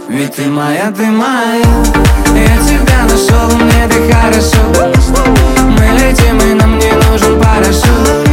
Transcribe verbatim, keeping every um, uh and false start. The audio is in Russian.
Ведь ты моя, ты моя. Я тебя нашел, мне ты хорошо. Мы летим, и нам не нужен парашют.